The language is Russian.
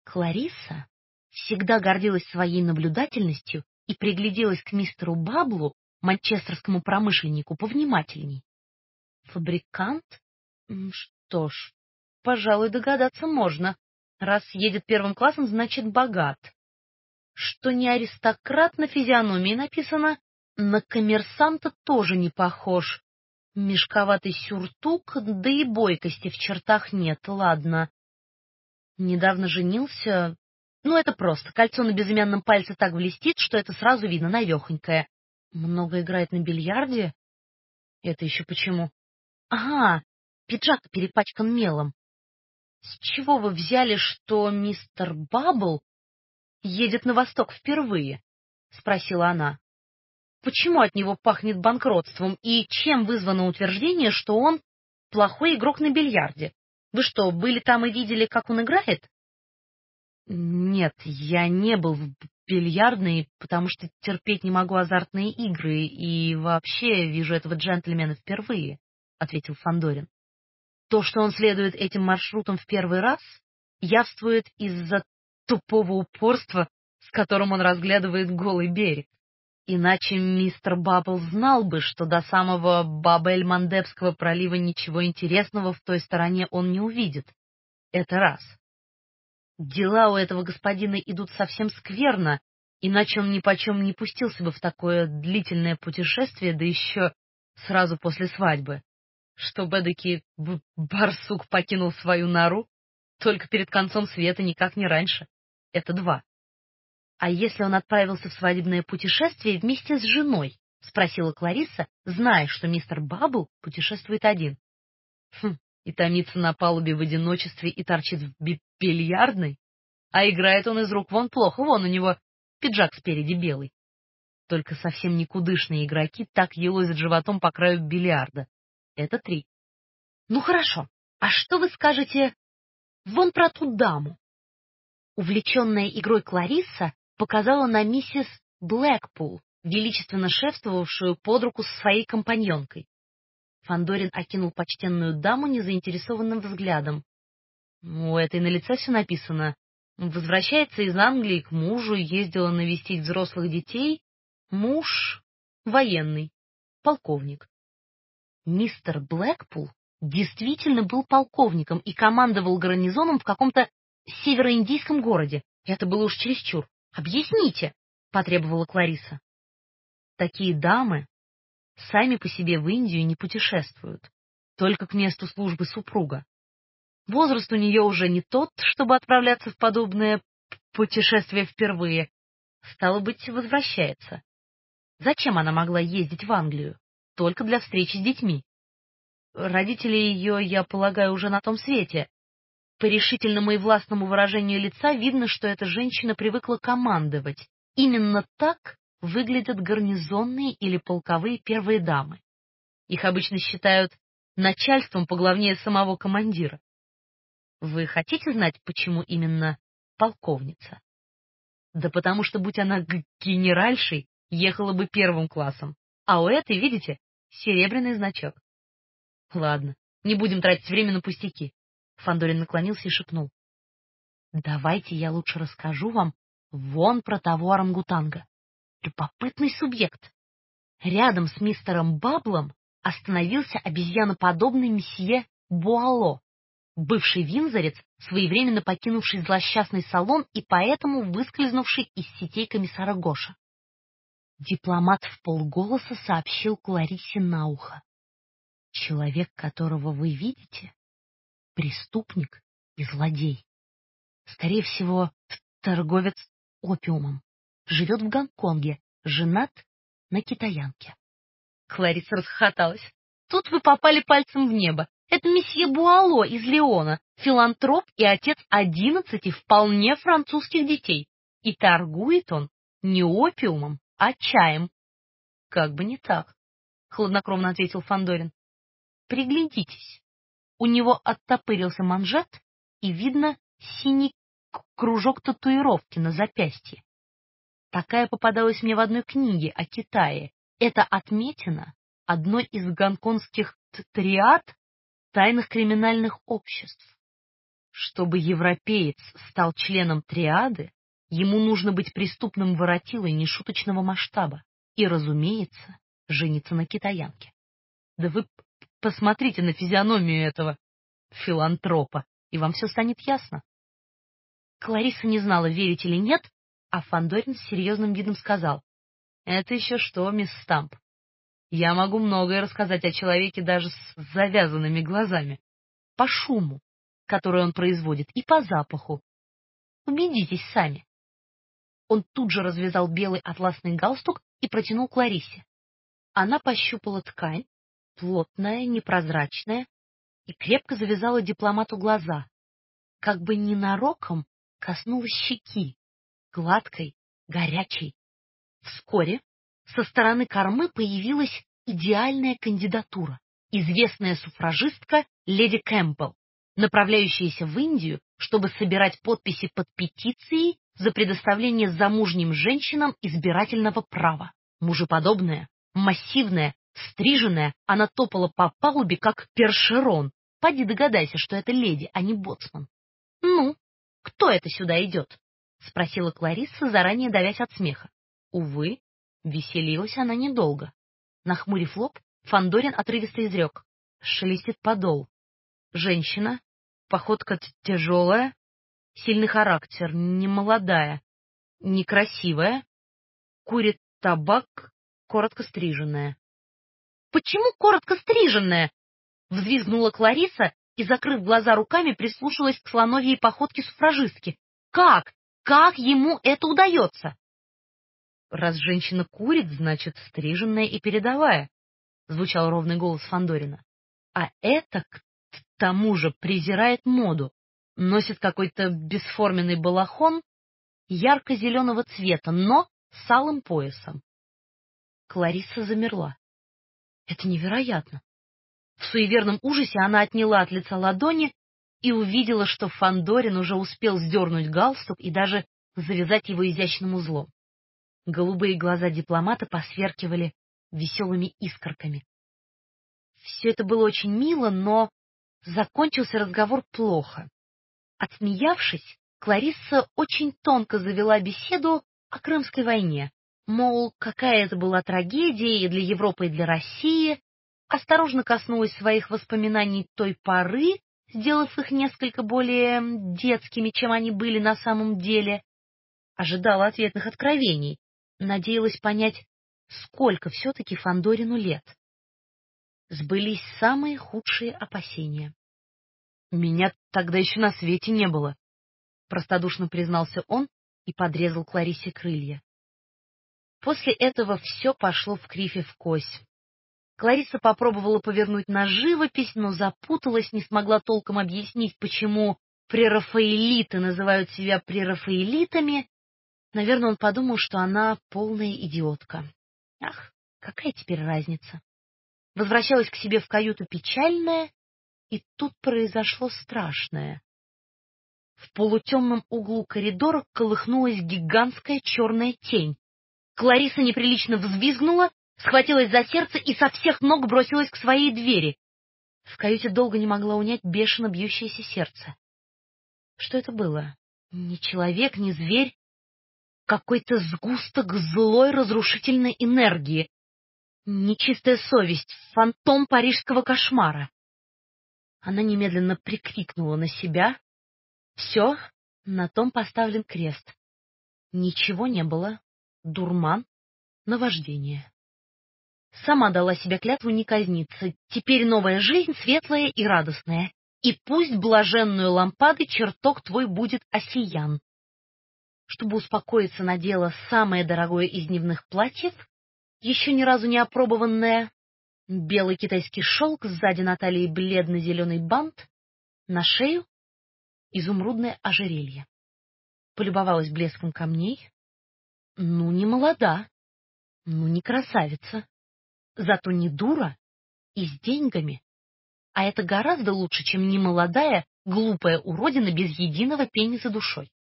Клариса всегда гордилась своей наблюдательностью и пригляделась к мистеру Баблу, манчестерскому промышленнику, повнимательней. Фабрикант? Что ж, пожалуй, догадаться можно. Раз едет первым классом, значит, богат. Что не аристократ, на физиономии написано, на коммерсанта тоже не похож. Мешковатый сюртук, да и бойкости в чертах нет, ладно. Недавно женился. Ну, это просто. Кольцо на безымянном пальце так блестит, что это сразу видно, навехонькое. Много играет на бильярде? Это еще почему? Ага, пиджак перепачкан мелом. С чего вы взяли, что мистер Баббл едет на восток впервые? Спросила она. Почему от него пахнет банкротством и чем вызвано утверждение, что он плохой игрок на бильярде? Вы что, были там и видели, как он играет? Нет, я не был в бильярдной, потому что терпеть не могу азартные игры и вообще вижу этого джентльмена впервые, ответил Фандорин. То, что он следует этим маршрутом в первый раз, явствует из-за тупого упорства, с которым он разглядывает голый берег. Иначе мистер Баббл знал бы, что до самого Баб-эль-Мандебского пролива ничего интересного в той стороне он не увидит. Это раз. Дела у этого господина идут совсем скверно, иначе он нипочем не пустился бы в такое длительное путешествие, да еще сразу после свадьбы. Чтоб эдакий барсук покинул свою нору, только перед концом света, никак не раньше. Это два. А если он отправился в свадебное путешествие вместе с женой? — спросила Клариса, зная, что мистер Баббл путешествует один. И томится на палубе в одиночестве и торчит в бильярдной? А играет он из рук вон плохо, вон у него пиджак спереди белый. Только совсем никудышные игроки так елозят животом по краю бильярда. Это три. Ну хорошо, а что вы скажете вон про ту даму? Увлеченная игрой Клариса показала на миссис Блэкпул, величественно шествовавшую под руку со своей компаньонкой. Фандорин окинул почтенную даму незаинтересованным взглядом. У этой на лице все написано. Возвращается из Англии к мужу, ездила навестить взрослых детей. Муж военный, полковник. Мистер Блэкпул действительно был полковником и командовал гарнизоном в каком-то североиндийском городе. Это было уж чересчур. Объясните, потребовала Клариса. Такие дамы сами по себе в Индию не путешествуют, только к месту службы супруга. Возраст у нее уже не тот, чтобы отправляться в подобное путешествие впервые. Стало быть, возвращается. Зачем она могла ездить в Англию? Только для встречи с детьми. Родители ее, я полагаю, уже на том свете. По решительному и властному выражению лица видно, что эта женщина привыкла командовать. Именно так выглядят гарнизонные или полковые первые дамы. Их обычно считают начальством поглавнее самого командира. Вы хотите знать, почему именно полковница? Да потому что, будь она генеральшей, ехала бы первым классом. А у этой, видите, серебряный значок. Ладно, не будем тратить время на пустяки. Фандорин наклонился и шепнул. Давайте я лучше расскажу вам вон про того орангутанга. Любопытный субъект. Рядом с мистером Баблом остановился обезьяноподобный месье Буало, бывший виндзорец, своевременно покинувший злосчастный салон и поэтому выскользнувший из сетей комиссара Гоша. Дипломат вполголоса сообщил Кларисе на ухо. Человек, которого вы видите, преступник и злодей. Скорее всего, торговец опиумом. Живет в Гонконге, женат на китаянке. Клариса расхохоталась. Тут вы попали пальцем в небо. Это месье Буало из Лиона, филантроп и отец 11 вполне французских детей. И торгует он не опиумом, а чаем. Как бы не так, хладнокровно ответил Фандорин. Приглядитесь. У него оттопырился манжет, и видно синий кружок татуировки на запястье. Такая попадалась мне в одной книге о Китае. Это отметина одной из гонконгских триад тайных криминальных обществ. Чтобы европеец стал членом триады, ему нужно быть преступным воротилой нешуточного масштаба и, разумеется, жениться на китаянке. Да вы посмотрите на физиономию этого филантропа, и вам все станет ясно. Клариса не знала, верить или нет, а Фандорин с серьезным видом сказал: «Это еще что, мисс Стамп? Я могу многое рассказать о человеке даже с завязанными глазами. По шуму, который он производит, и по запаху. Убедитесь сами». Он тут же развязал белый атласный галстук и протянул Кларисе. Она пощупала ткань, плотная, непрозрачная, и крепко завязала дипломату глаза, как бы ненароком коснулась щеки, гладкой, горячей. Вскоре со стороны кормы появилась идеальная кандидатура, известная суфражистка леди Кэмпбелл, направляющаяся в Индию, чтобы собирать подписи под петицией за предоставление замужним женщинам избирательного права. Мужеподобная, массивная, стриженная, она топала по палубе, как першерон. Поди догадайся, что это леди, а не боцман. «Ну, кто это сюда идет?» — спросила Кларисса, заранее давясь от смеха. Увы, веселилась она недолго. Нахмурив лоб, Фандорин отрывисто изрек: шелестит подол. Женщина, походка тяжелая, сильный характер, немолодая, некрасивая, курит табак, коротко стриженная. «Почему коротко стриженная?» — взвизгнула Клариса и, закрыв глаза руками, прислушалась к слоновьей походке суфражистки. «Как? Как ему это удается?» «Раз женщина курит, значит, стриженная и передовая», — звучал ровный голос Фандорина. «А это, к тому же, презирает моду, носит какой-то бесформенный балахон ярко-зеленого цвета, но с алым поясом». Клариса замерла. «Это невероятно!» В суеверном ужасе она отняла от лица ладони и увидела, что Фандорин уже успел сдернуть галстук и даже завязать его изящным узлом. Голубые глаза дипломата посверкивали веселыми искорками. Все это было очень мило, но закончился разговор плохо. Отсмеявшись, Кларисса очень тонко завела беседу о Крымской войне. Мол, какая это была трагедия и для Европы, и для России. Осторожно коснулась своих воспоминаний той поры, сделав их несколько более детскими, чем они были на самом деле. Ожидала ответных откровений, надеялась понять, сколько все-таки Фандорину лет. Сбылись самые худшие опасения. «Меня тогда еще на свете не было», — простодушно признался он и подрезал Кларисе крылья. После этого все пошло вкривь и вкось. Клариса попробовала повернуть на живопись, но запуталась, не смогла толком объяснить, почему прерафаэлиты называют себя прерафаэлитами. Наверное, он подумал, что она полная идиотка. Ах, какая теперь разница? Возвращалась к себе в каюту печальная, и тут произошло страшное. В полутемном углу коридора колыхнулась гигантская черная тень. Клариса неприлично взвизгнула, схватилась за сердце и со всех ног бросилась к своей двери. В каюте долго не могла унять бешено бьющееся сердце. Что это было? Ни человек, ни зверь. Какой-то сгусток злой разрушительной энергии. Нечистая совесть, фантом парижского кошмара. Она немедленно прикрикнула на себя. Все, на том поставлен крест. Ничего не было. Дурман, наваждение. Сама дала себе клятву не казниться. Теперь новая жизнь светлая и радостная. И пусть блаженную лампады чертог твой будет осиян. Чтобы успокоиться, надела самое дорогое из дневных платьев, еще ни разу не опробованное, белый китайский шелк, сзади на талии бледно-зеленый бант, на шею изумрудное ожерелье. Полюбовалась блеском камней. Ну, не молода, ну, не красавица, зато не дура и с деньгами. А это гораздо лучше, чем немолодая, глупая уродина без единого пенни за душой.